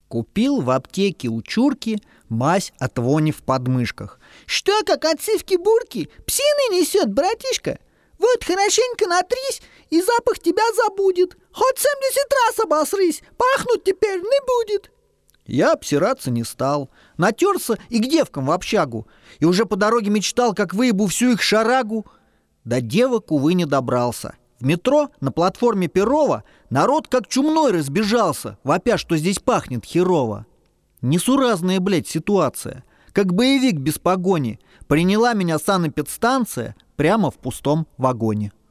Купил в аптеке у чурки мазь от вони в подмышках. Что, как от сивки-бурки? Псины несет, братишка? Вот хорошенько натрись, и запах тебя забудет. Хоть 70 раз обосрись, пахнуть теперь не будет. Я обсираться не стал. Натерся и к девкам в общагу. И уже по дороге мечтал, как выебу всю их шарагу. До девок, увы, не добрался. В метро на платформе Перова народ как чумной разбежался, вопя, что здесь пахнет херово. Несуразная, блядь, ситуация. Как боевик без погони. Приняла меня санэпидстанция прямо в пустом вагоне.